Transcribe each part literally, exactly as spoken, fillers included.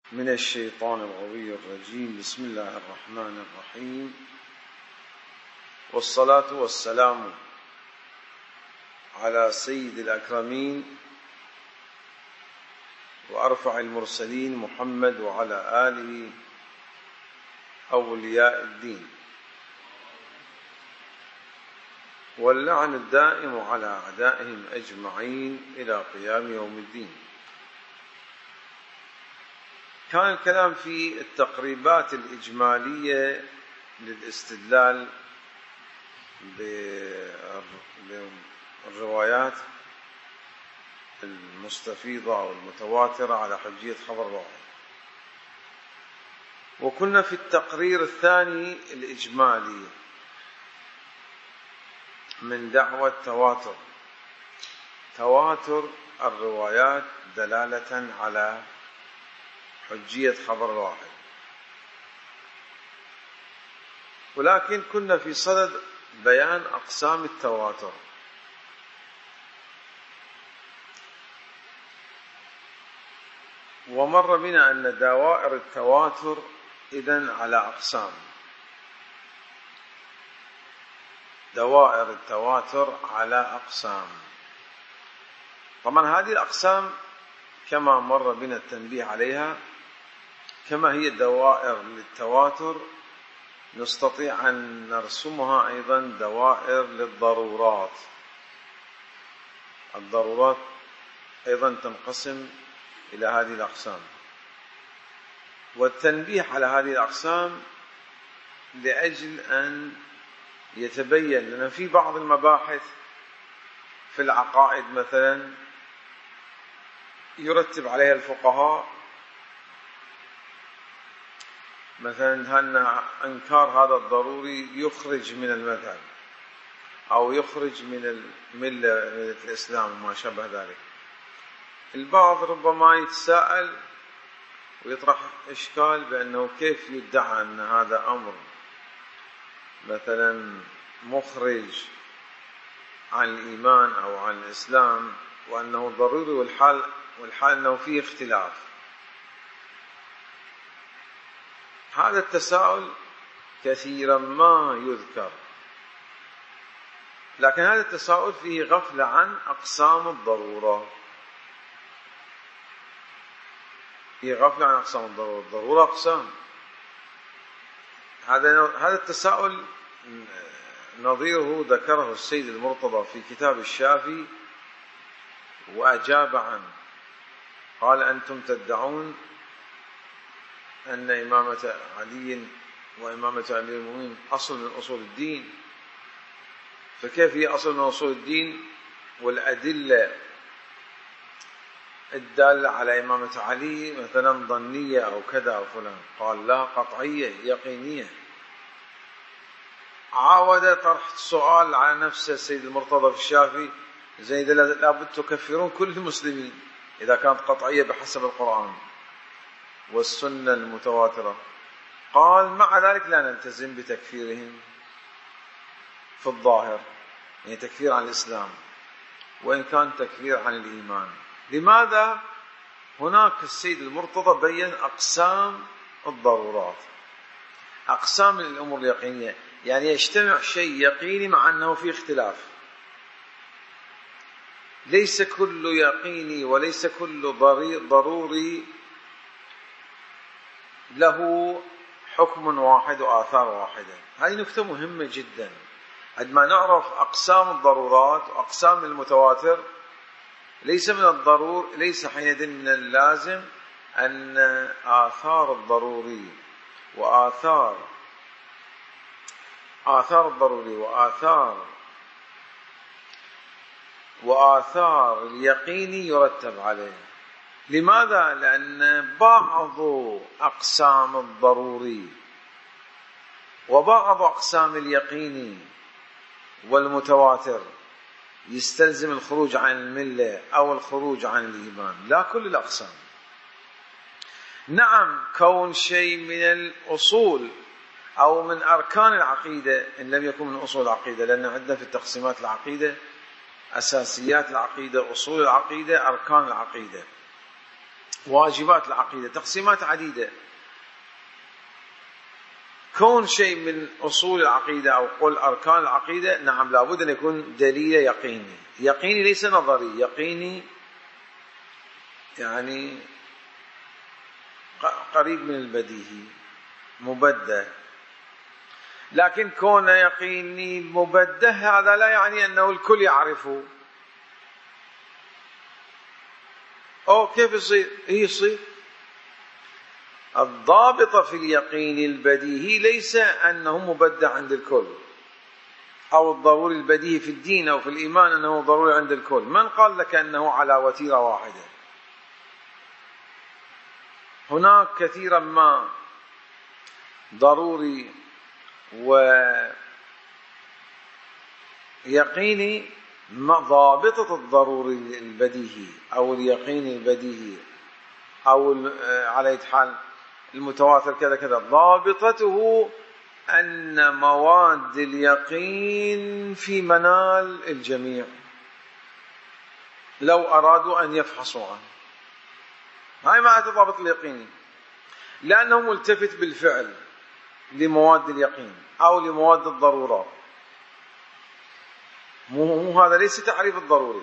من الشيطان الغوي الرجيم. بسم الله الرحمن الرحيم، والصلاة والسلام على سيد الأكرمين وأرفع المرسلين محمد وعلى آله أولياء الدين، واللعن الدائم على أعدائهم أجمعين إلى قيام يوم الدين. كان الكلام في التقريبات الإجمالية للاستدلال بالروايات المستفيضة والمتواترة على حجية خبر واحد، وكنا في التقرير الثاني الإجمالي من دعوى التواتر، تواتر الروايات دلالة على حجية خبر واحد. ولكن كنا في صدد بيان أقسام التواتر، ومر بنا أن دوائر التواتر إذن على أقسام. دوائر التواتر على أقسام، طبعا هذه الأقسام كما مر بنا التنبيه عليها كما هي دوائر للتواتر نستطيع أن نرسمها أيضا دوائر للضرورات. الضرورات أيضا تنقسم إلى هذه الأقسام، والتنبيه على هذه الأقسام لأجل أن يتبين لنا في بعض المباحث في العقائد مثلا يرتب عليها الفقهاء مثلا أن إنكار هذا الضروري يخرج من المذهب أو يخرج من الملة من الإسلام وما شابه ذلك. البعض ربما يتساءل ويطرح إشكال بأنه كيف يدعى أن هذا أمر مثلا مخرج عن الإيمان أو عن الإسلام وأنه ضروري والحال والحال أنه فيه اختلاف. هذا التساؤل كثيرا ما يذكر، لكن هذا التساؤل فيه غفلة عن أقسام الضرورة. فيه غفلة عن أقسام الضرورة. الضرورة أقسام. هذا هذا التساؤل نظيره ذكره السيد المرتضى في كتاب الشافي وأجاب عنه. قال: أنتم تدعون أن إمامة علي وإمامة أمير المؤمنين أصل من أصول الدين، فكيف هي أصل من أصول الدين والأدلة الدالة على إمامة علي مثلا ظنية أو كذا أو فلان؟ قال: لا، قطعية يقينية. عاود طرح السؤال على نفسه السيد المرتضى في الشافي: زين لابد تكفرون كل المسلمين إذا كانت قطعية بحسب القرآن والسنة المتواترة. قال: مع ذلك لا نلتزم بتكفيرهم في الظاهر، يعني تكفير عن الإسلام، وإن كان تكفير عن الإيمان. لماذا؟ هناك السيد المرتضى بين أقسام الضرورات، أقسام الأمور اليقينية، يعني يجتمع شيء يقيني مع أنه في اختلاف. ليس كل يقيني وليس كل ضروري له حكم واحد وآثار واحدة. هذه نكتة مهمة جدا. عندما نعرف أقسام الضرورات وأقسام المتواتر، ليس من الضرور ليس حينئذ من اللازم أن آثار الضروري وآثار آثار الضروري وآثار وآثار اليقيني يرتب عليه. لماذا؟ لأن بعض أقسام الضروري وبعض أقسام اليقيني والمتواتر يستلزم الخروج عن الملة أو الخروج عن الإيمان، لا كل الأقسام. نعم، كون شيء من الأصول أو من أركان العقيدة إن لم يكن من أصول العقيدة، لأن عندنا في التقسيمات العقيدة أساسيات العقيدة، أصول العقيدة، أركان العقيدة. واجبات العقيدة تقسيمات عديدة. كون شيء من أصول العقيدة أو قل أركان العقيدة، نعم لابد أن يكون دليل يقيني. يقيني ليس نظري، يقيني يعني قريب من البديهي، مبدأ. لكن كون يقيني مبدأ هذا لا يعني أنه الكل يعرفه. أو كيف يصير؟ هي يصير. الضابط في اليقين البديهي ليس أنه مبدأ عند الكل، أو الضروري البديهي في الدين أو في الإيمان أنه ضروري عند الكل. من قال لك أنه على وتيرة واحدة؟ هناك كثيرا ما ضروري ويقيني. ضابطة الضروري البديهي أو اليقين البديهي أو على حال المتواتر كذا كذا، ضابطته أن مواد اليقين في منال الجميع لو أرادوا أن يفحصوا عنه. هاي معنى ضابط اليقيني، لأنه ملتفت بالفعل لمواد اليقين أو لمواد الضرورات. مو هذا ليس تعريف الضروري،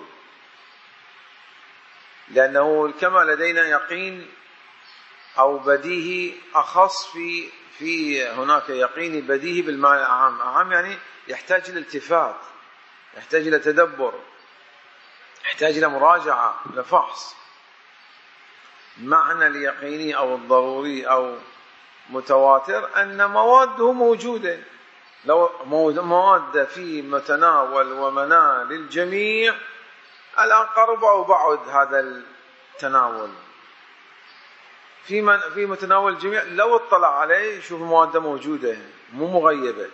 لأنه كما لدينا يقين أو بديهي أخص في في هناك يقين بديهي بالمعنى العام. أعم يعني يحتاج إلى التفات، يحتاج إلى تدبر، يحتاج إلى مراجعة، إلى فحص. معنى اليقيني أو الضروري أو متواتر أن مواده موجودة. لو مواد في متناول ومنال للجميع، الآن قرب أو بعد هذا التناول في من في متناول الجميع، لو اطلع عليه يشوف مواده موجودة مو مغيبة،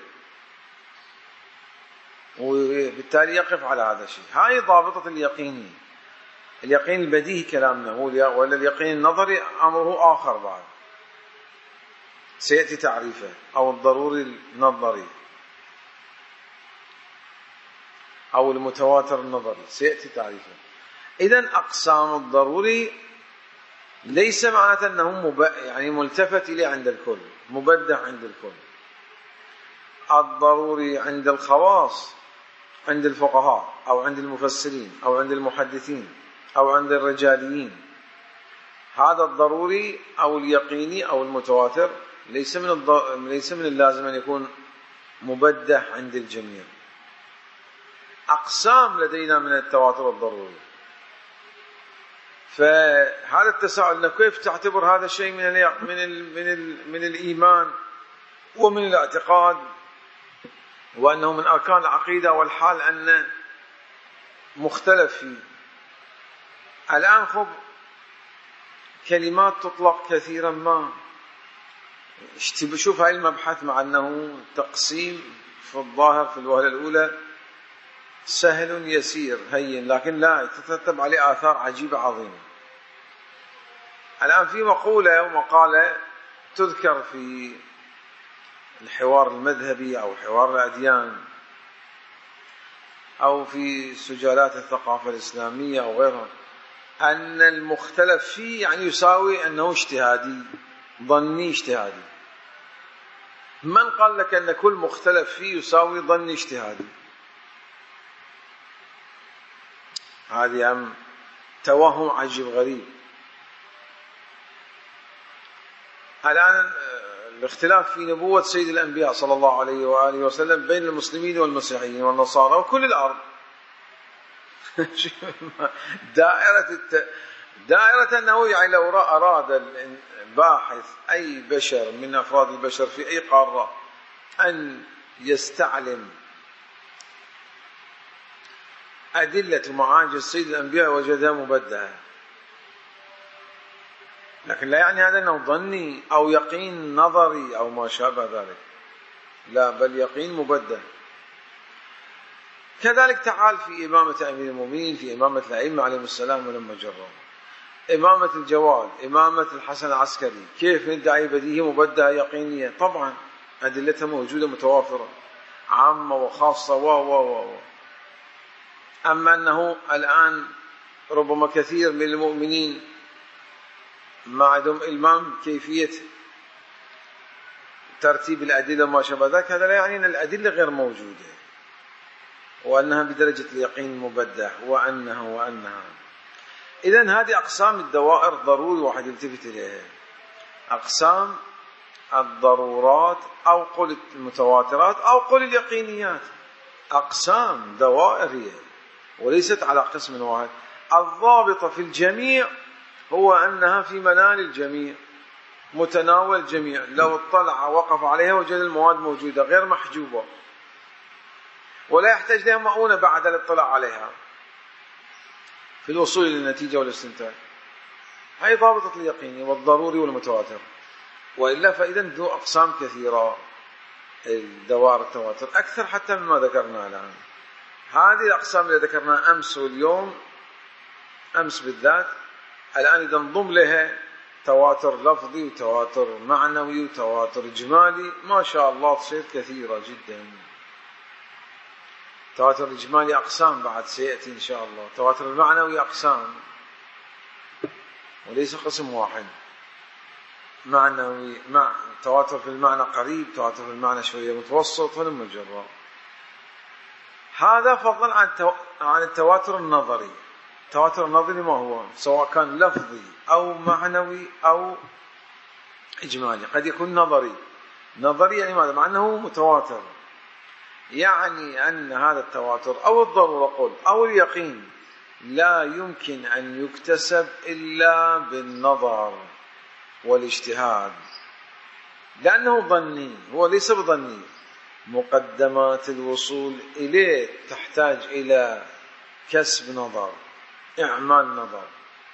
وبالتالي يقف على هذا الشيء. هاي ضابطة اليقيني. اليقين البديهي كلامنا هو، ولا اليقين النظري أمره آخر بعد سيأتي تعريفه، أو الضروري النظري أو المتواتر النظري سيأتي تعريفه. إذن أقسام الضروري ليس معناته أنه مب... يعني ملتفت إليه عند الكل، مبدع عند الكل. الضروري عند الخواص، عند الفقهاء أو عند المفسرين أو عند المحدثين أو عند الرجاليين، هذا الضروري أو اليقيني أو المتواتر ليس من الض... ليس من اللازم أن يكون مبدع عند الجميع. أقسام لدينا من التواتر الضروري. فهذا التساؤل كيف تعتبر هذا الشيء من ال من ال من ال من الإيمان ومن الاعتقاد، وأنه من أركان العقيدة، والحال أن مختلف فيه. الآن خب كلمات تطلق كثيرا ما. شوف هاي المبحث، مع أنه تقسيم في الظاهر في الوهلة الأولى سهل يسير هين، لكن لا تترتب عليه آثار عجيبة عظيمة. الآن في مقولة ومقالة تذكر في الحوار المذهبي أو حوار الأديان أو في سجالات الثقافة الإسلامية أو غيرها، أن المختلف فيه يعني يساوي أنه اجتهادي، ظني اجتهادي. من قال لك أن كل مختلف فيه يساوي ظني اجتهادي؟ هذه عم توهم عجيب غريب. الآن الاختلاف في نبوة سيد الأنبياء صلى الله عليه وآله وسلم بين المسلمين والمسيحيين والنصارى وكل الأرض. دائرة الت... دائرة أنه يعني لو أراد الباحث أي بشر من أفراد البشر في أي قارة أن يستعلم أدلة معاجز سيد الأنبياء وجدها مبدعة. لكن لا يعني هذا أنه ظني أو يقين نظري أو ما شابه ذلك، لا، بل يقين مبدع. كذلك تعال في إمامة أمير المؤمنين، في إمامة الأئمة عليهم السلام ولما جروا، إمامة الجواد، إمامة الحسن العسكري، كيف ندعي بديهي مبدع يقينية؟ طبعا أدلتها موجودة متوافرة، عامة وخاصة و و و أما أنه الآن ربما كثير من المؤمنين ما عندهم إلمام كيفية ترتيب الأدلة وما شابه ذلك، هذا لا يعني أن الأدلة غير موجودة وأنها بدرجة اليقين مبدع وأنها وأنها. إذن هذه أقسام الدوائر ضروري واحد يلتفت إليها. أقسام الضرورات أو قل المتواترات أو قل اليقينيات، أقسام دوائر هي وليست على قسم واحد. الضابط في الجميع هو أنها في منال الجميع، متناول الجميع، لو اطلع وقف عليها وجد المواد موجودة غير محجوبة ولا يحتاج لها مؤونة بعد الاطلاع عليها في الوصول إلى النتيجة والاستنتاج. هي ضابطة اليقين والضروري والمتواتر. وإلا فإذا ذو أقسام كثيرة الدوائر التواتر أكثر حتى مما ذكرنا الآن. هذه الأقسام اللي ذكرناها أمس واليوم، أمس بالذات، الآن إذا انضم لها تواتر لفظي وتواتر معنوي وتواتر إجمالي، ما شاء الله تصير كثيرة جدا. تواتر الإجمالي أقسام بعد سيأتي إن شاء الله، تواتر المعنوي أقسام وليس قسم واحد. معنوي مع تواتر في المعنى قريب، تواتر في المعنى شوية متوسط، ولما الجراء. هذا فضلا عن تو... عن التواتر النظري. التواتر النظري ما هو؟ سواء كان لفظي أو معنوي أو إجمالي. قد يكون نظري. نظري يعني ماذا؟ مع أنه متواتر، يعني أن هذا التواتر أو الضرورة قل أو اليقين لا يمكن أن يكتسب إلا بالنظر والاجتهاد، لأنه ظني، هو ليس بظني. مقدمات الوصول إليه تحتاج إلى كسب نظر، إعمال نظر.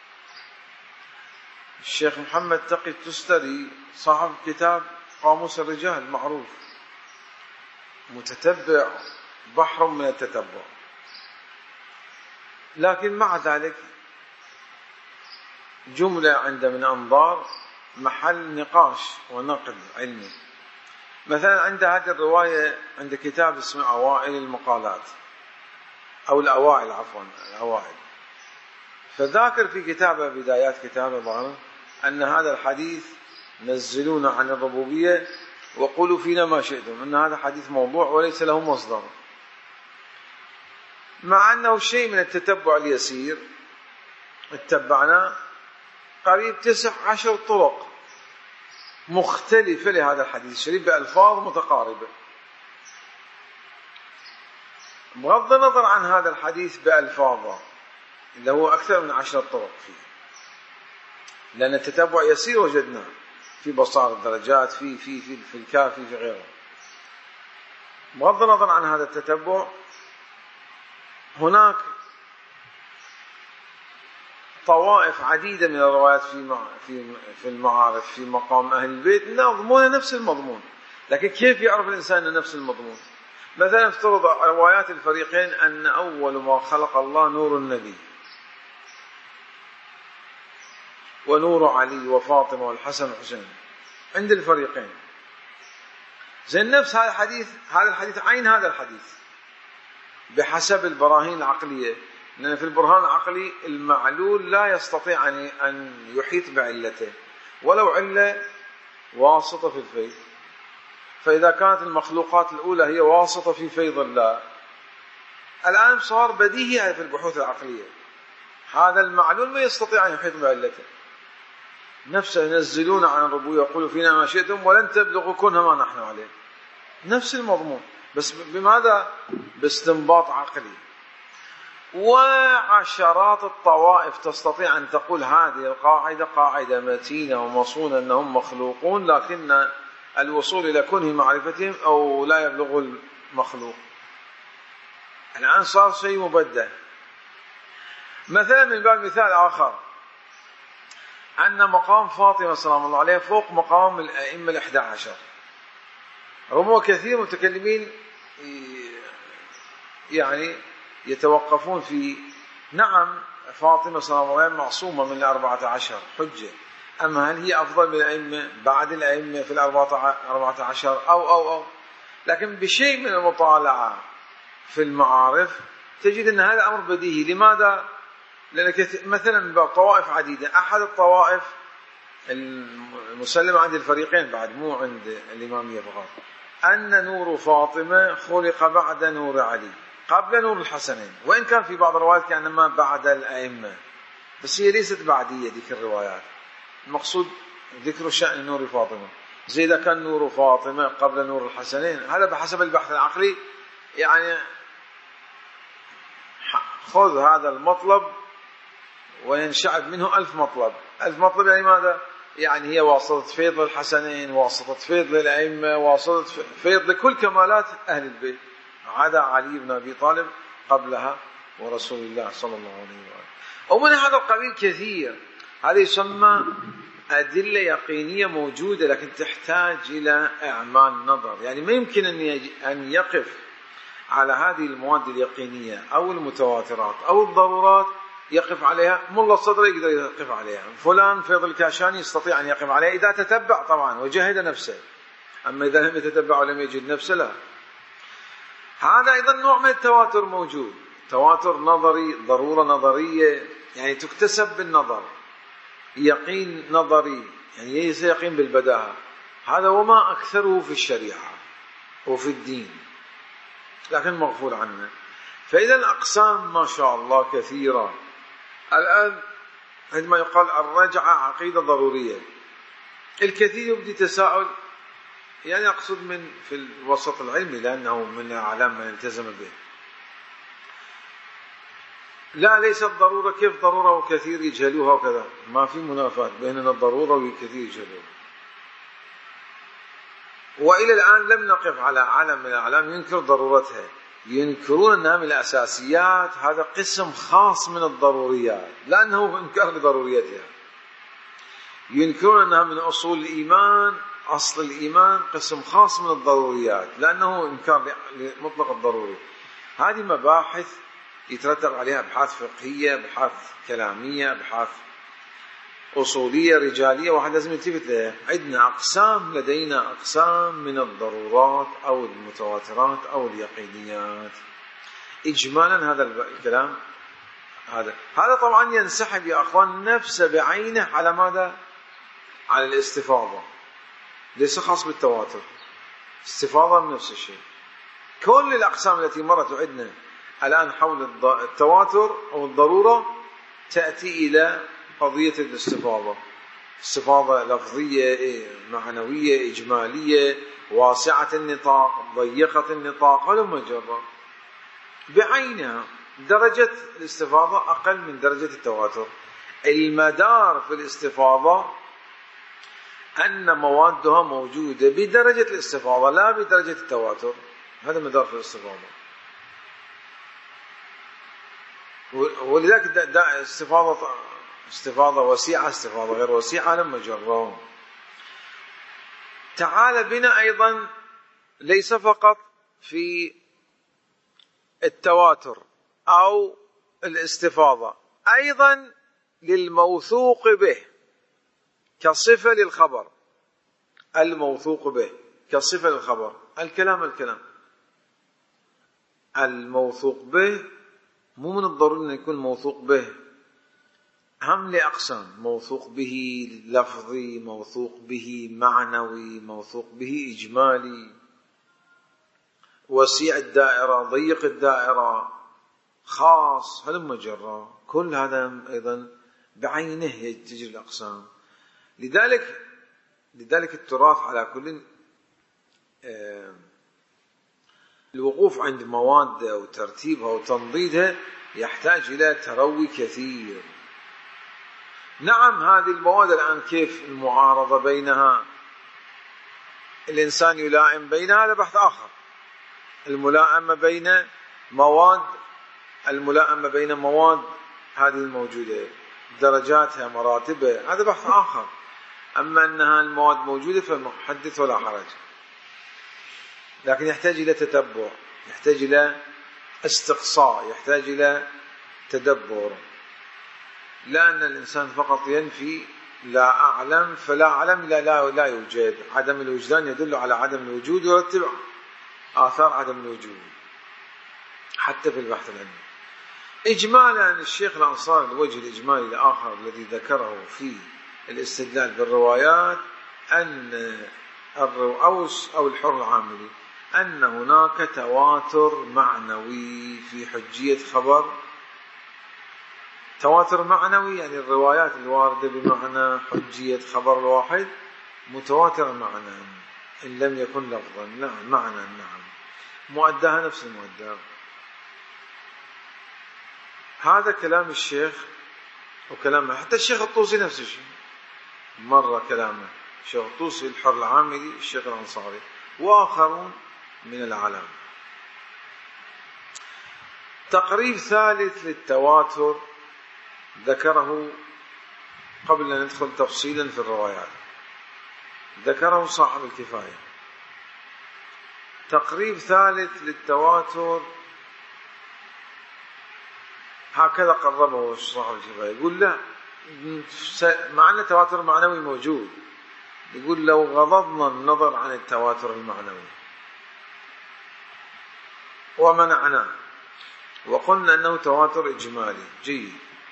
الشيخ محمد تقي التستري صاحب كتاب قاموس الرجال معروف، متتبع بحر من التتبع، لكن مع ذلك جملة عند من أنظار محل نقاش ونقد علمي. مثلا عند هذه الرواية، عند كتاب اسمه أوائل المقالات أو الأوائل عفوا الأوائل، فذاكر في كتابه بدايات كتابه ظهر أن هذا الحديث نزلون عن الربوبية وقولوا فينا ما شئتم، أن هذا حديث موضوع وليس له مصدر، مع أنه شيء من التتبع اليسير اتبعناه قريب تسع عشر طرق مختلفة لهذا الحديث الشريف بألفاظ متقاربة. بغض النظر عن هذا الحديث بألفاظه اللي هو أكثر من عشر طرق فيه، لأن التتبع يسير وجدناه في بصائر الدرجات، في في في في الكافي، في غيره. بغض النظر عن هذا التتبع، هناك طوائف عديدة من الروايات في في في المعارف في مقام أهل البيت مضمونها نفس المضمون، لكن كيف يعرف الإنسان أن نفس المضمون؟ مثلا افترض روايات الفريقين أن أول ما خلق الله نور النبي ونور علي وفاطمة والحسن والحسين عند الفريقين، زين نفس هذا الحديث، هذا الحديث عين هذا الحديث بحسب البراهين العقلية، لأن في البرهان العقلي المعلول لا يستطيع أن يحيط بعلته ولو علة واسطة في الفيض. فإذا كانت المخلوقات الأولى هي واسطة في فيض الله، الآن صار بديهي في البحوث العقلية هذا المعلول ما يستطيع أن يحيط بعلته. نفسه ينزلون عن الربوبية ويقولوا فينا ما شئتم ولن تبلغوا كنها ما نحن عليه، نفس المضمون، بس بماذا؟ باستنباط عقلي. وعشرات الطوائف تستطيع أن تقول هذه القاعدة قاعدة متينة ومصونة أنهم مخلوقون، لكن الوصول إلى كنه معرفتهم أو لا يبلغ المخلوق. الآن صار شيء مبدع. مثلا من باب مثال آخر، أن مقام فاطمة سلام الله عليها فوق مقام الأئمة الأحد عشر. ربما كثير متكلمين يعني يتوقفون في نعم فاطمة سلام الله عليها معصومة من الأربعة عشر حجة، أما هل هي أفضل من الأئمة بعد الأئمة في الأربعة عشر أو أو أو لكن بشيء من المطالعة في المعارف تجد أن هذا أمر بديهي. لماذا؟ لأن مثلا من باب طوائف عديدة، أحد الطوائف المسلم عند الفريقين بعد، مو عند الإمامية فقط، أن نور فاطمة خلق بعد نور علي قبل نور الحسنين، وإن كان في بعض الروايات كأنما بعد الأئمة، بس هي ليست بعدية ذيك الروايات. المقصود ذكر شأن نور فاطمة، زي إذا كان نور فاطمة قبل نور الحسنين، هذا بحسب البحث العقلي. يعني خذ هذا المطلب وينشعب منه ألف مطلب. ألف مطلب يعني ماذا؟ يعني هي واسطة فيض للحسنين، واسطة فيض للأئمة، واسطة فيض لكل كمالات أهل البيت، عدا علي بن أبي طالب قبلها ورسول الله صلى الله عليه وآله. ومن هذا القبيل كثير، هذه يسمى أدلة يقينية موجودة، لكن تحتاج إلى إعمال نظر. يعني ما يمكن أن يقف على هذه المواد اليقينية أو المتواترات أو الضرورات يقف عليها ملا الصدر يقدر يقف عليها، فلان فيض الكاشاني يستطيع أن يقف عليها إذا تتبع طبعا وجهد نفسه، أما إذا لم يتتبع ولم يجد نفسه لا. هذا أيضا نوع من التواتر موجود، تواتر نظري، ضرورة نظرية، يعني تكتسب بالنظر، يقين نظري، يعني ليس يقين بالبداهة. هذا وما أكثره في الشريعة وفي الدين، لكن مغفول عنه. فإذا الأقسام ما شاء الله كثيرة. الآن عندما يقال الرجعة عقيدة ضرورية، الكثير يبدي تساؤل، يعني أقصد من في الوسط العلمي لأنه من أعلام من التزم به. لا ليست ضرورة، كيف ضرورة وكثير يجهلوها وكذا؟ ما في منافاة بين الضرورة والكثير يجهلوها. وإلى الآن لم نقف على علم من الأعلام ينكر ضرورتها، ينكرون أنها من الأساسيات، هذا قسم خاص من الضروريات لأنه إنكار لضروريتها. ينكرون أنها من أصول الإيمان، أصل الإيمان قسم خاص من الضروريات لأنه إنكار لمطلق الضروري. هذه مباحث يترتب عليها أبحاث فقهية، أبحاث كلامية، أبحاث أصولية رجالية، واحد لازم يلتفت لها. عندنا أقسام، لدينا أقسام من الضرورات أو المتواترات أو اليقينيات. إجمالا هذا الكلام هذا هذا طبعا ينسحب يا أخوان نفسه بعينه على ماذا؟ على الاستفاضة، ليس خاص بالتواتر، استفاضة من نفس الشيء. كل الأقسام التي مرت عندنا الآن حول التواتر أو الضرورة تأتي إلى قضية الاستفاضة، استفاضة لفظية، معنوية، إجمالية، واسعة النطاق، ضيقة النطاق، ولما جرى بعينها. درجة الاستفاضة أقل من درجة التواتر. المدار في الاستفاضة أن موادها موجودة بدرجة الاستفاضة لا بدرجة التواتر، هذا مدار في الاستفاضة. ولذلك استفاضة استفاضة وسيعة، استفاضة غير وسيعة لما جرون. تعال بنا أيضا ليس فقط في التواتر أو الاستفاضة، أيضا للموثوق به كصفة للخبر، الموثوق به كصفة للخبر، الكلام الكلام الموثوق به مو من الضروري أن يكون موثوق به، هم لأقسام: موثوق به لفظي، موثوق به معنوي، موثوق به إجمالي، وسيع الدائرة، ضيق الدائرة، خاص، هلم جرى. كل هذا أيضا بعينه تجري الأقسام. لذلك لذلك التراث على كل الوقوف عند مواد وترتيبها وتنضيدها يحتاج إلى تروي كثير. نعم هذه المواد الآن كيف المعارضة بينها، الإنسان يلائم بينها، هذا بحث آخر. الملائمة بين مواد، الملائمة بين مواد هذه الموجودة، درجاتها، مراتبها، هذا بحث آخر. أما أنها المواد موجودة فمحدث ولا حرج، لكن يحتاج إلى تتبع، يحتاج إلى استقصاء، يحتاج إلى تدبر. لأن الإنسان فقط ينفي لا أعلم فلا أعلم لا, لا, لا يوجد. عدم الوجدان يدل على عدم الوجود ويرتب آثار عدم الوجود حتى في البحث العلمي. إجمالا الشيخ الأنصاري الوجه الإجمالي الآخر الذي ذكره في الاستدلال بالروايات أن الرؤوس أو الحر العاملي أن هناك تواتر معنوي في حجية خبر. تواتر معنوي يعني الروايات الواردة بمعنى حجية خبر الواحد متواتر معنى إن لم يكن لفظا. نعم معنى، نعم مؤداها نفس المؤدى. هذا كلام الشيخ وكلامه، حتى الشيخ الطوسي نفس الشيء، مرة كلامه الشيخ الطوسي الحر العاملي الشيخ الأنصاري وآخرون من العالم. تقريب ثالث للتواتر ذكره قبل أن ندخل تفصيلا في الروايات، ذكره صاحب الكفاية. تقريب ثالث للتواتر هكذا قربه صاحب الكفاية، يقول لا، مع أن التواتر المعنوي موجود، يقول لو غضضنا النظر عن التواتر المعنوي ومنعناه وقلنا أنه تواتر إجمالي جيد،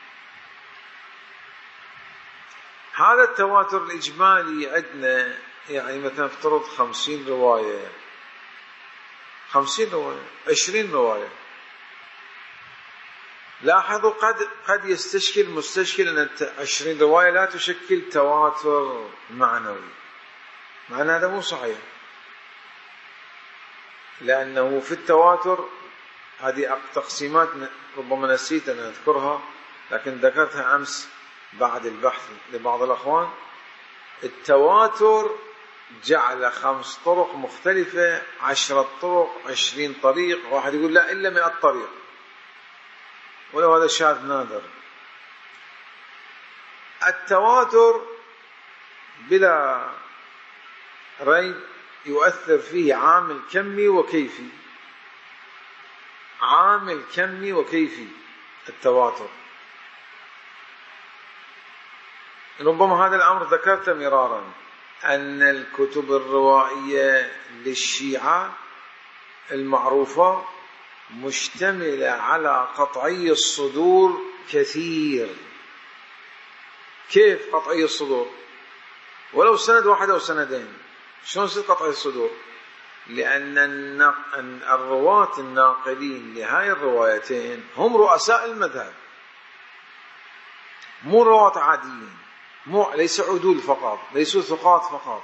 هذا التواتر الإجمالي عندنا يعني مثلا افترض خمسين رواية، خمسين رواية، عشرين رواية. لاحظوا قد قد يستشكل مستشكل أن عشرين رواية لا تشكل تواتر معنوي، معنى هذا مو صحيح، لأنه في التواتر هذه تقسيمات ربما نسيت أن أذكرها لكن ذكرتها أمس بعد البحث لبعض الأخوان. التواتر جعل خمس طرق مختلفة، عشرة طرق، عشرين طريق، واحد يقول لا إلا مئة طريق، ولو هذا شاذ نادر. التواتر بلا ريب يؤثر فيه عامل كمي وكيفي، عامل كمي وكيفي التواتر. ربما هذا الأمر ذكرته مرارا، أن الكتب الروائية للشيعة المعروفة مشتملة على قطعي الصدور كثير. كيف قطعي الصدور؟ ولو سند واحد أو سندين، شلون يصير قطعي الصدور؟ لأن الرواة الناقلين لهاي الروايتين هم رؤساء المذهب، مو رواة عاديين، مو ليس عدول فقط، ليسوا ثقات فقط،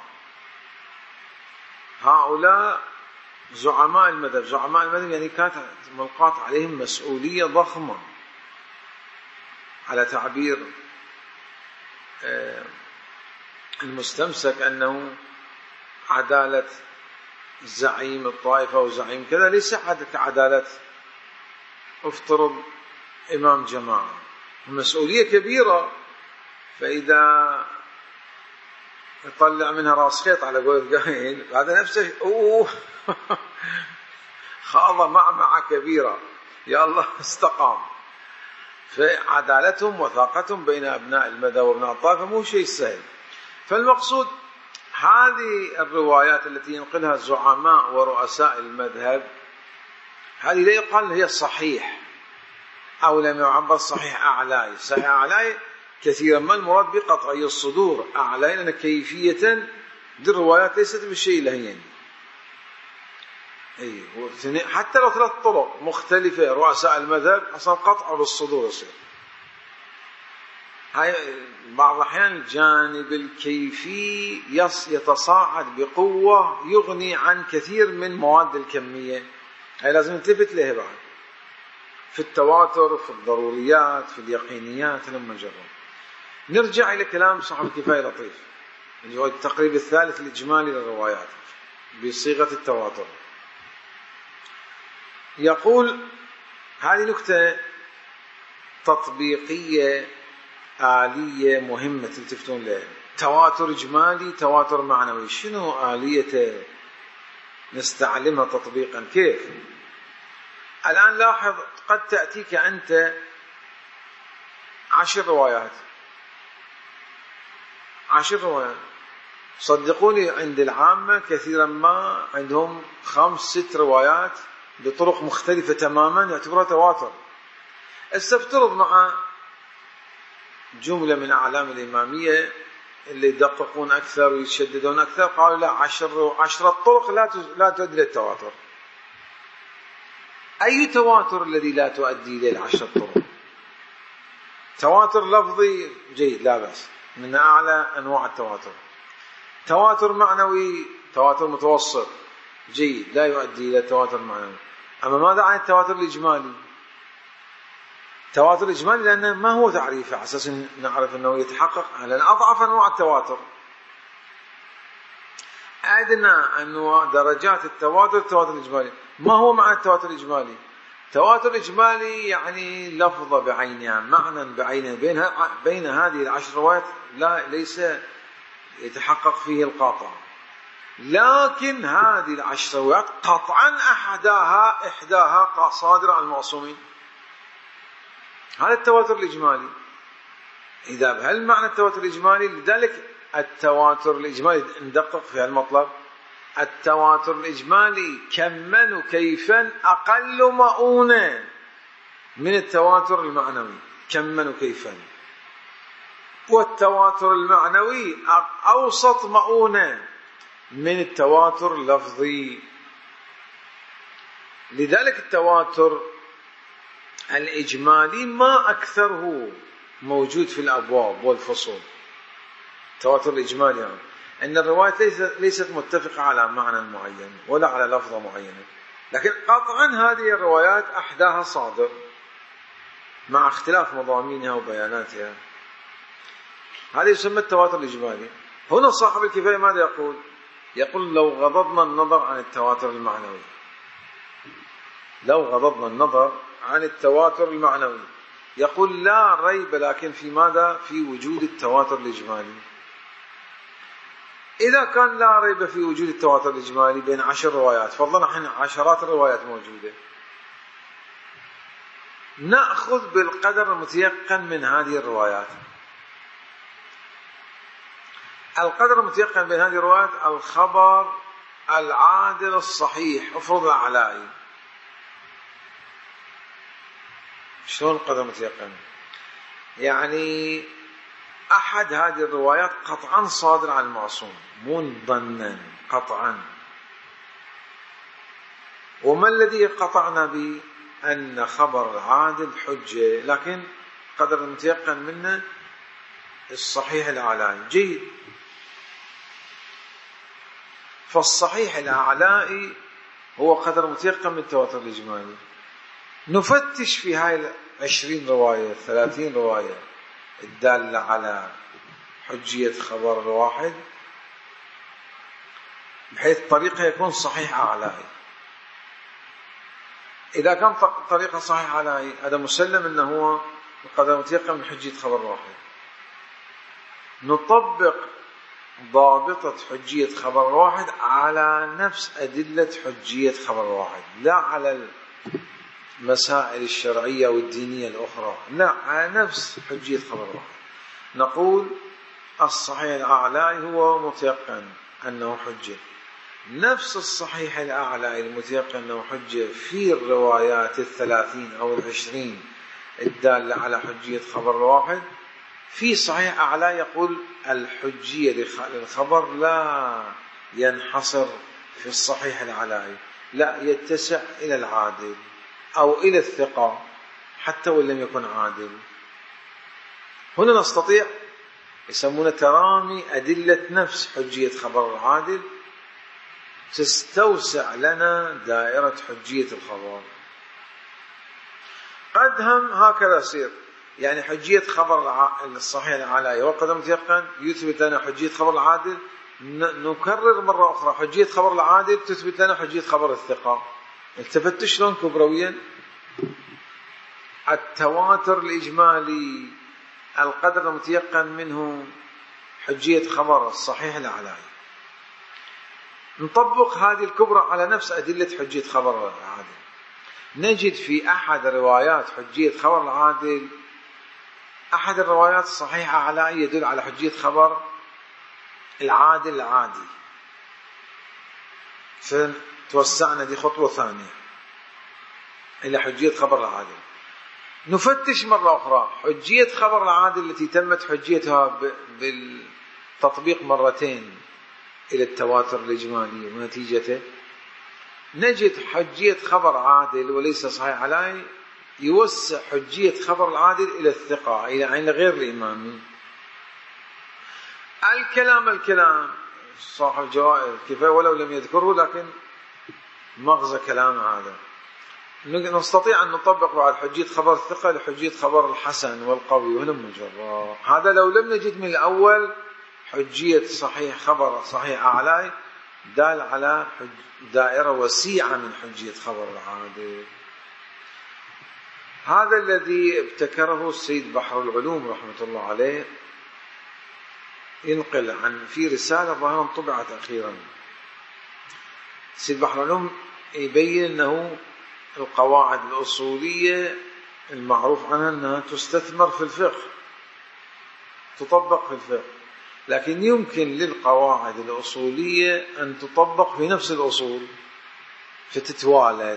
هؤلاء زعماء المذهب. زعماء المذهب يعني كانت ملقاة عليهم مسؤولية ضخمة، على تعبير المستمسك أنه عدالة زعيم الطائفة وزعيم كذا ليس كعدالة افترض إمام جماعة، مسؤولية كبيرة. فإذا يطلع منها راس خيط على قول القائل هذا نفسه أوه خاض معمعة كبيرة، يا الله استقام. فعدالتهم وثاقتهم بين أبناء المذهب وأبناء الطائفة مو شيء سهل. فالمقصود هذه الروايات التي ينقلها زعماء ورؤساء المذهب هذه لا يقال هي الصحيح أو لم يعبر صحيح أعلاي. صحيح أعلاي كثيرا ما المراد بقطعي الصدور، أعلاي لأن كيفية دي الروايات ليست بالشيء لهين. أي حتى لو ثلاث طرق مختلفة رؤساء المذهب أصلا قطع بالصدور يصير. هاي بعض الأحيان الجانب الكيفي يتصاعد بقوة يغني عن كثير من مواد الكمية، هاي لازم نلتفت لها بعد في التواتر، في الضروريات، في اليقينيات لما نجرب. نرجع إلى كلام صاحب الكفاية لطيف اللي هو التقريب الثالث الإجمالي للروايات بصيغة التواتر. يقول هذه نكتة تطبيقية آلية مهمة تلتفتون لها. تواتر إجمالي، تواتر معنوي، شنو آلية نستعلمها تطبيقا؟ كيف؟ الآن لاحظ قد تأتيك أنت عشر روايات عشر روايات صدقوني عند العامة كثيرا ما عندهم خمس ست روايات بطرق مختلفة تماما يعتبرها تواتر. استفترض مع جملة من أعلام الإمامية اللي يدققون أكثر ويشددون أكثر قالوا لا، عشر عشرة طرق لا لا تؤدي للتواتر. أي تواتر الذي لا تؤدي إلى العشر طرق؟ تواتر لفظي جيد لا بأس، من أعلى أنواع التواتر. تواتر معنوي، تواتر متوسط جيد، لا يؤدي إلى تواتر معنوي. أما ماذا عن التواتر الإجمالي؟ التواتر الإجمالي لأنه ما هو تعريفه على أساس نعرف أنه يتحقق، لأن أضعف أنواع التواتر، أدنى أنواع درجات التواتر التواتر الإجمالي. ما هو معنى التواتر الإجمالي؟ التواتر الإجمالي يعني لفظة بعينها، معنى بعينها، بين بين هذه العشر روايات لا ليس يتحقق فيه القاطع، لكن هذه العشر روايات قطعا أحداها إحداها صادرة عن المعصومين. هذا التواتر الإجمالي. إذا بهل معنى التواتر الإجمالي، لذلك التواتر الإجمالي ندقق في المطلب. التواتر الإجمالي كما وكيفا أقل مؤونة من التواتر المعنوي، كما وكيفا. والتواتر المعنوي أوسط مؤونة من التواتر اللفظي. لذلك التواتر الإجمالي ما أكثره موجود في الأبواب والفصول. التواتر الإجمالي يعني أن الروايات ليست متفقة على معنى معين ولا على لفظة معينة، لكن قطعا هذه الروايات أحداها صادر مع اختلاف مضامينها وبياناتها. هذا يسمى التواتر الإجمالي. هنا صاحب الكفاية ماذا يقول؟ يقول لو غضضنا النظر عن التواتر المعنوي، لو غضضنا النظر عن التواتر المعنوي، يقول لا ريب لكن في ماذا؟ في وجود التواتر الإجمالي. إذا كان لا ريب في وجود التواتر الإجمالي بين عشر روايات، فضلنا حين عشرات الروايات موجودة، نأخذ بالقدر المتيقن من هذه الروايات. القدر المتيقن بين هذه الروايات الخبر العادل الصحيح، افرض الأعلائي. شلون القدر المتيقن؟ يعني أحد هذه الروايات قطعا صادر عن المعصوم، مو ظنا، قطعا. وما الذي قطعنا به؟ أن خبر العادل حجة، لكن قدر المتيقن منه الصحيح الأعلائي جيد. فالصحيح الأعلائي هو قدر متيقن من التواتر الإجمالي. نفتش في هاي العشرين رواية ثلاثين رواية الدالة على حجية خبر الواحد بحيث طريقة يكون صحيح أعلائي. إذا كان طريقة صحيح أعلائي هذا مسلم أنه هو قدر متيقن من حجية خبر الواحد. نطبق ضابطة حجية خبر الواحد على نفس أدلة حجية خبر الواحد، لا على المسائل الشرعية والدينية الأخرى، لا على نفس حجية خبر الواحد. نقول الصحيح الأعلى هو متيقن أنه حجة، نفس الصحيح الأعلى المتيقن أنه حجة في الروايات الثلاثين أو العشرين الدالة على حجية خبر الواحد. في صحيح أعلى يقول الحجية للخبر لا ينحصر في الصحيح العلائي، لا يتسع إلى العادل أو إلى الثقة حتى وإن لم يكن عادل. هنا نستطيع يسمون ترامي أدلة نفس حجية خبر العادل، تستوسع لنا دائرة حجية الخبر. قد هم هكذا يصير، يعني حجية خبر الصحيح العلائي وقدم متيقن يثبت لنا حجية خبر العادل، نكرر مرة أخرى حجية خبر العادل تثبت لنا حجية خبر الثقة. التفتوا شلون كبرويا؟ التواتر الإجمالي القدر المتيقن منه حجية خبر الصحيح العلائي، نطبق هذه الكبرى على نفس أدلة حجية خبر العادل، نجد في أحد روايات حجية خبر العادل أحد الروايات الصحيحة علائي يدل على حجية خبر العادل العادي. فتوسعنا دي خطوة ثانية إلى حجية خبر العادل. نفتش مرة أخرى حجية خبر العادل التي تمت حجيتها تطبيق مرتين إلى التواتر الإجمالي، ونتيجته نجد حجية خبر عادل وليس صحيح عليه يوسع حجية خبر العادل إلى الثقة، إلى عين غير الإمامي. الكلام الكلام صاحب جوائز كفاية ولو لم يذكره، لكن مغزى كلام هذا نستطيع أن نطبق بعد حجية خبر الثقة لحجية خبر الحسن والقوي ولم نجرب. هذا لو لم نجد من الأول حجية صحيح خبر صحيح أعلى دال على دائرة وسيعة من حجية خبر العادل. هذا الذي ابتكره السيد بحر العلوم رحمة الله عليه، ينقل عن في رسالة ظاهرا طبعت أخيرا. السيد بحر العلوم يبين أنه القواعد الأصولية المعروف عنها أنها تستثمر في الفقه، تطبق في الفقه، لكن يمكن للقواعد الأصولية أن تطبق في نفس الأصول فتتوالد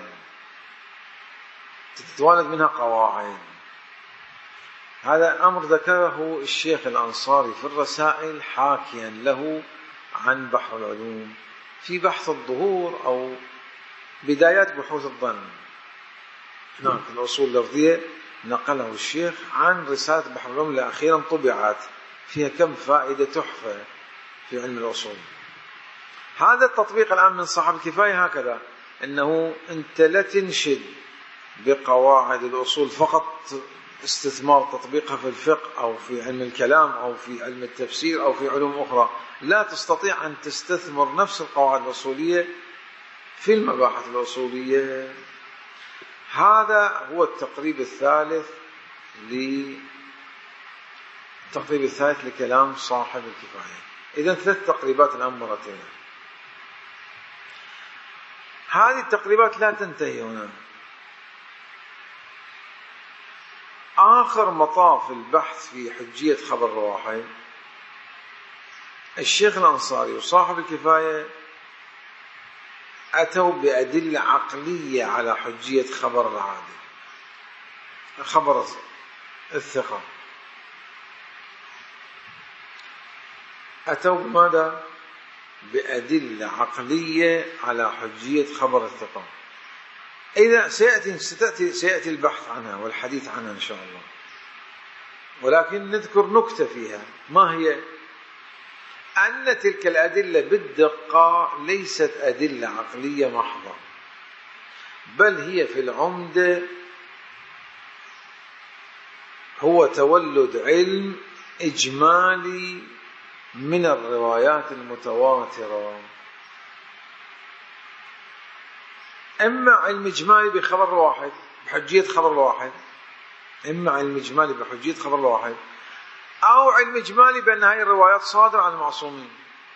تتوالد منها قواعد. هذا أمر ذكره الشيخ الأنصاري في الرسائل حاكيا له عن بحر العلوم في بحث الظهور أو بدايات بحوث الظن. هناك الأصول اللفظية نقله الشيخ عن رسالة بحر العلوم اللي أخيرا طبعت، فيها كم فائدة تحفة في علم الأصول. هذا التطبيق الآن من صاحب الكفاية هكذا، أنه أنت لا تنشد بقواعد الأصول فقط استثمار تطبيقها في الفقه أو في علم الكلام أو في علم التفسير أو في علوم أخرى، لا تستطيع أن تستثمر نفس القواعد الأصولية في المباحث الأصولية. هذا هو التقريب الثالث ل التقريب الثالث لكلام صاحب الكفاية. إذن ثلاث تقريبات الآن مرتين. هذه التقريبات لا تنتهي هنا. آخر مطاف البحث في حجية خبر الواحد الشيخ الأنصاري وصاحب الكفاية أتوا بأدلة عقلية على حجية خبر العادل، خبر الثقة. أتوا بماذا؟ بأدلة عقلية على حجية خبر الثقة. إذا سيأتي, ستأتي سيأتي البحث عنها والحديث عنها إن شاء الله، ولكن نذكر نكتة فيها. ما هي؟ أن تلك الأدلة بالدقة ليست أدلة عقلية محضة، بل هي في العمدة هو تولد علم إجمالي من الروايات المتواترة. إما علم إجمالي بخبر واحد بحجية خبر واحد، إما علم إجمالي بحجية خبر واحد، أو علم إجمالي بأن هذه الروايات صادرة عن المعصومين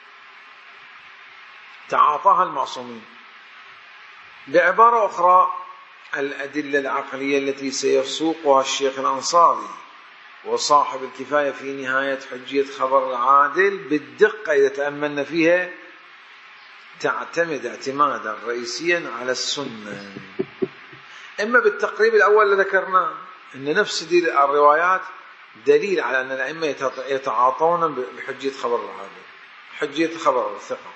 تعاطاها المعصومين. بعبارة أخرى، الأدلة العقلية التي سيسوقها الشيخ الأنصاري وصاحب الكفاية في نهاية حجية خبر العادل بالدقة إذا تأملنا فيها تعتمد اعتمادا رئيسيا على السنة. إما بالتقريب الأول اللي ذكرناه أن نفس دي الروايات دليل على أن الأئمة يتعاطون بحجية خبر العادل، حجية خبر الثقة،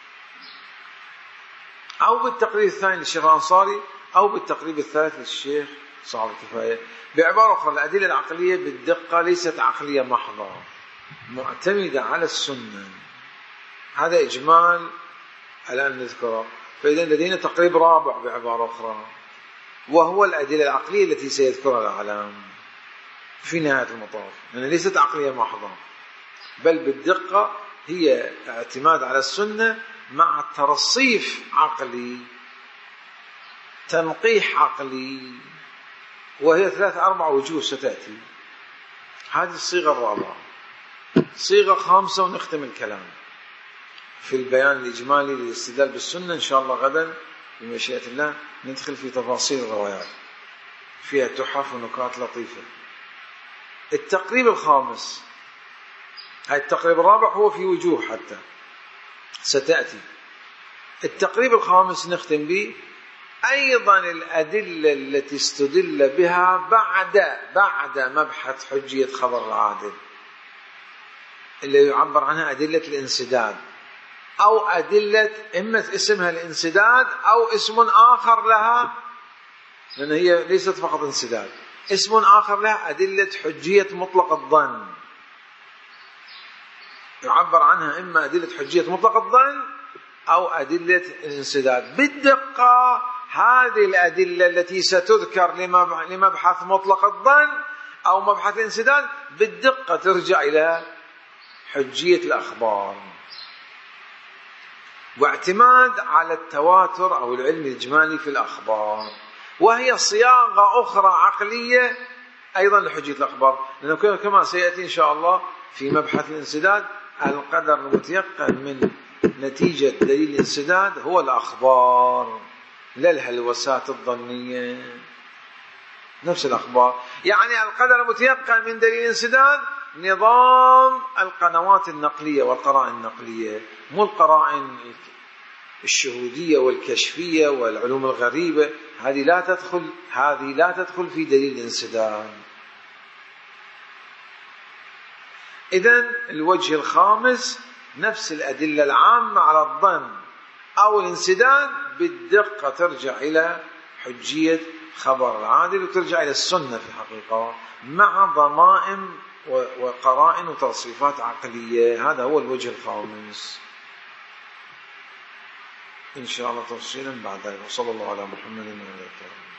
أو بالتقريب الثاني للشيخ الأنصاري، أو بالتقريب الثالث للشيخ صاحب الكفاية. بعبارة أخرى، الأدلة العقلية بالدقة ليست عقلية محضة، معتمدة على السنة. هذا إجمال الآن نذكره. فإذا لدينا تقريب رابع بعبارة أخرى، وهو الأدلة العقلية التي سيذكرها الأعلام في نهاية المطاف، يعني ليست عقلية محضة، بل بالدقة هي اعتماد على السنة مع ترصيف عقلي، تنقيح عقلي، وهي ثلاث أربع وجوه ستأتي. هذه الصيغة الرابعة. صيغة خامسة ونختم الكلام في البيان الإجمالي للاستدلال بالسنة. إن شاء الله غدا بمشيئة الله ندخل في تفاصيل الروايات، فيها تحف ونكات لطيفة. التقريب الخامس، هاي التقريب الرابع هو في وجوه حتى ستأتي. التقريب الخامس نختم به أيضا الأدلة التي استدل بها بعد بعد مبحث حجية خبر العادل. اللي يعبر عنها أدلة الانسداد، أو أدلة إما اسمها الانسداد أو اسم آخر لها، لأن هي ليست فقط انسداد، اسم آخر لها أدلة حجية مطلق الظن، يعبر عنها إما أدلة حجية مطلق الظن أو أدلة الانسداد. بالدقة هذه الأدلة التي ستذكر لمبحث مطلق الظن أو مبحث الانسداد بالدقة ترجع إلى حجية الأخبار، واعتماد على التواتر أو العلم الإجمالي في الأخبار، وهي صياغة أخرى عقلية أيضا لحجية الأخبار، لأنه كما سيأتي إن شاء الله في مبحث الانسداد القدر المتيقن من نتيجة دليل الانسداد هو الأخبار، لا الهلوسات الظنية، نفس الأخبار. يعني القدر المتيقن من دليل الانسداد نظام القنوات النقلية والقرائن النقلية، مو القرائن الشهودية والكشفية والعلوم الغريبة، هذه لا تدخل هذه لا تدخل في دليل الانسداد. إذن الوجه الخامس نفس الأدلة العامة على الظن أو الانسداد بالدقة ترجع إلى حجية خبر العادل، وترجع إلى السنة في الحقيقة مع ضمائم وقرائن وتصريفات عقلية. هذا هو الوجه الخامس إن شاء الله تفصيلا بعد ذلك. وصلى الله على محمد وعلى آله وصحبه.